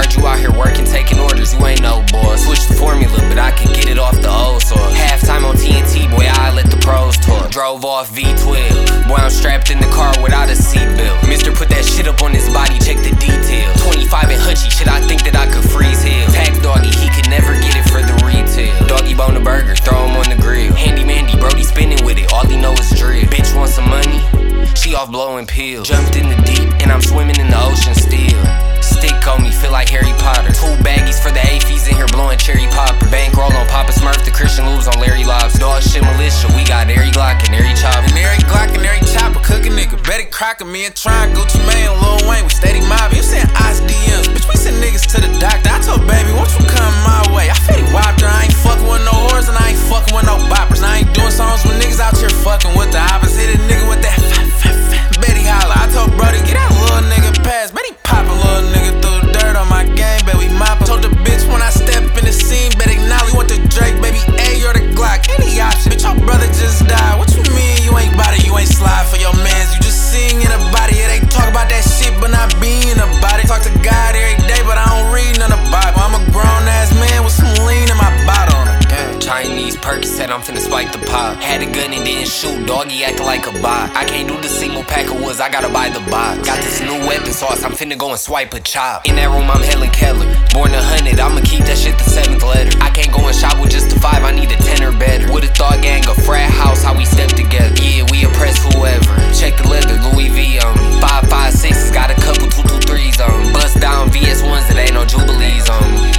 Heard you out here working, taking orders, you ain't no boss. Switch the formula, but I can get it off the old source. Halftime on TNT, boy, I let the pros talk. Drove off V12, boy, I'm strapped in the car without a seatbelt. Mister put that shit up on his body, check the details. 25 and Hutchie, shit, I think that I could freeze him. Tax doggy, he could never get it for the retail. Doggy bone the burger, throw him on the grill. Handy Mandy, Brody spinning with it, all he know is drill. Bitch want some money? She off blowing pills. Jumped in the deep, and I'm swimming in the ocean still. Stick on me, feel like Harry Potter. 2 baggies for the AFs in here blowing cherry popper. Bankroll on Papa Smurf, the Christian Lubes on Larry Lobster. Dog shit militia, we got every Glock and every chopper. And every Glock and every chopper, cooking nigga. Betty Crocker, me and Tron, Gucci Mane, Lil Wayne, we steady mobbing. You send ice DMs, bitch, we send niggas to the doctor. I told baby, won't you come my way? I fetty whopped her, I ain't fucking with no whores and I ain't fucking with no boppers. I ain't doing songs with niggas out here fucking with the opposite. Hit a nigga with that Betty holla. I told Brody, get that little nigga past. Betty poppin' little nigga through the dirt on my game, bet we moppin'. Told the bitch when I step in the scene, bet acknowledge want the Drake, baby A or the Glock, any option. Bitch, your brother just died. What you mean you ain't body, you ain't slide for your mans? You just sing in a body, yeah, they talk about that shit, but not being about it. Talk to God every day, but I don't read none of the Bible. I'm a grown ass man with some lean in my bottle on the game. Chinese Percocet, I'm finna spike the pop. Had a gun and didn't shoot, doggy acting like a bot. I can't do the single pack of woods, I gotta buy the box. Got this new weapon sauce, I'm finna go and swipe a chop. In that room, I'm Helen Keller. Born 100, I'ma keep that shit the 7th letter. I can't go and shop with just the 5, I need a 10 or better. With a thought gang, a frat house, how we step together. Yeah, we oppress whoever. Check the leather, Louis V on me. 5.56's got a couple 223s on me. Bust down VS1s that ain't no Jubilees on me.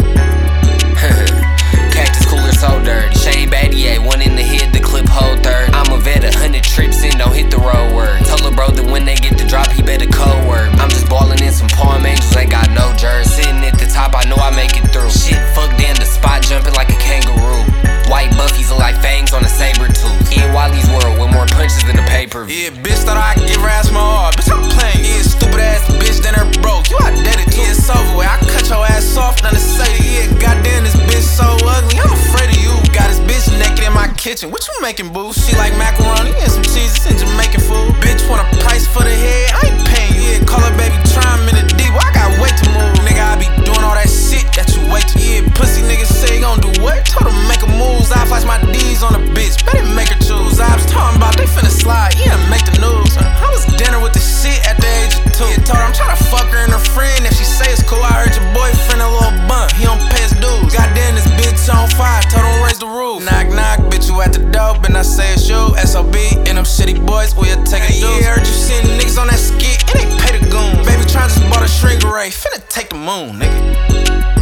Cactus cooler so dirty. Shane Battier, one in the head, the clip hold third. I'm a vet, 100 trips in, don't hit the road word. Tell a bro that when they get the drop, he better code word. I'm just ballin' in some Palm Angels, ain't got no jersey. Sitting at the top, I know I make it through. Shit, fuck damn, the spot jumping like a kangaroo. White buffies look like fangs on a saber tooth. In Wally's world with more punches than the paper. Yeah, bitch, thought I could give her ass my heart. Bitch, I'm playing. Yeah, stupid ass bitch, then her broke. You outdated, yeah, it's over with. I cut your ass off, nothing to say to you. Yeah, goddamn, this bitch so ugly. I'm afraid of you. Got this bitch naked in my kitchen. What you making, boo? She like macaroni and some cheeses and Jamaican food. Bitch want a price for the head, I ain't paying you. Yeah, call her baby, try him in the deep. Well, I got way to move. Nigga, I be doing all that shit that you wait to. Yeah, pussy niggas say you gon' do what? Told him make a move. I flash my D's on a bitch, better make her choose. I was talking about they finna slide, yeah, make the news. I was dinner with the shit at the age of 2. Yeah, told her I'm tryna fuck her and her friend. If she say it's cool, I heard your boyfriend a little bump. He don't pay his dues. Goddamn, this bitch on fire, told him raise the roof. Knock, knock, bitch, you at the door, and I say it's you. SOB and them shitty boys, we'll take a dude. Yeah, heard you seen niggas on that skit, and they pay the goon. Baby, tryna just bought a shrink array, finna take the moon, nigga.